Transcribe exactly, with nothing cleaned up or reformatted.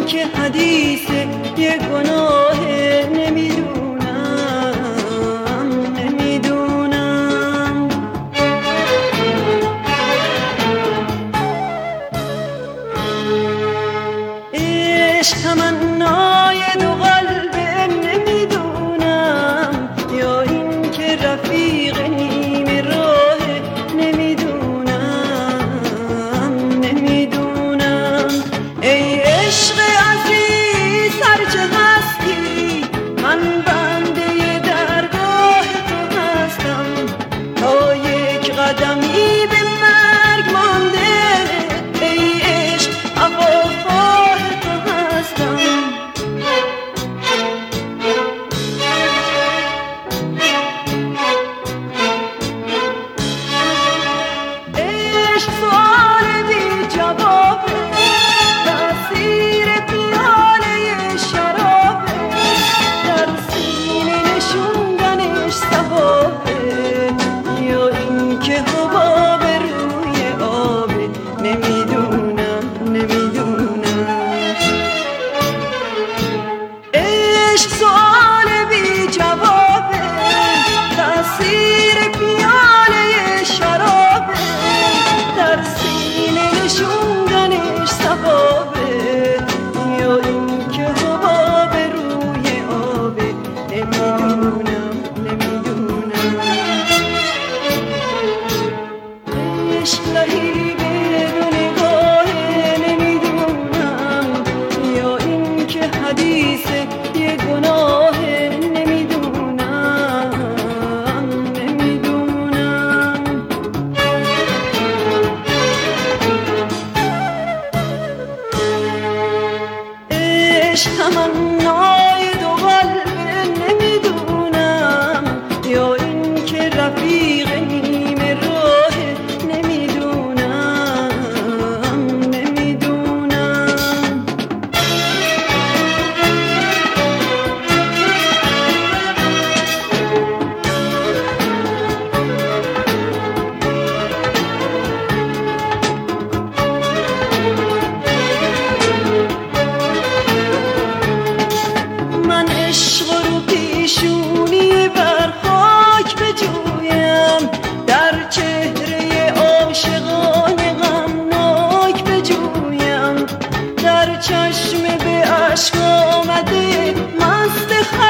که حدیث یه گناه نمیدونم نمیدونم عشق تمنای دو قلبه نمیدونم یا این که رفیق نیمه راه نمیدونم نمیدونم ای عشق عزیز هرچه هستی من بنده درگاه تو هستم تا یک قدمی به مرگ مانده ای عشق هواخواه تو هستم عشق سؤال بی جوابه تأثیر پیاله شرابه در سینه نشوندنش ثوابه یا این که حباب روی آبه نمیدونم نمیدونم عشق سؤال بی جوابه تأثیر پیاله شرابه در سینه نشوندنش ثوابه یا این که حباب روی آبه نمیدونم نمیدونم عشق لهیب دو نگاهه نمیدونم یا این که حدیث یه گناه نمیدونم نمیدونم عشق تمنای دو قلبه نمیدونم یا این که رفیق نیمه راه نمیدونم نمیدونم من عشق رو پیشونی بر خاک بجویم در چهره عاشقان غمناک بجویم در چشم به اشک آمده مست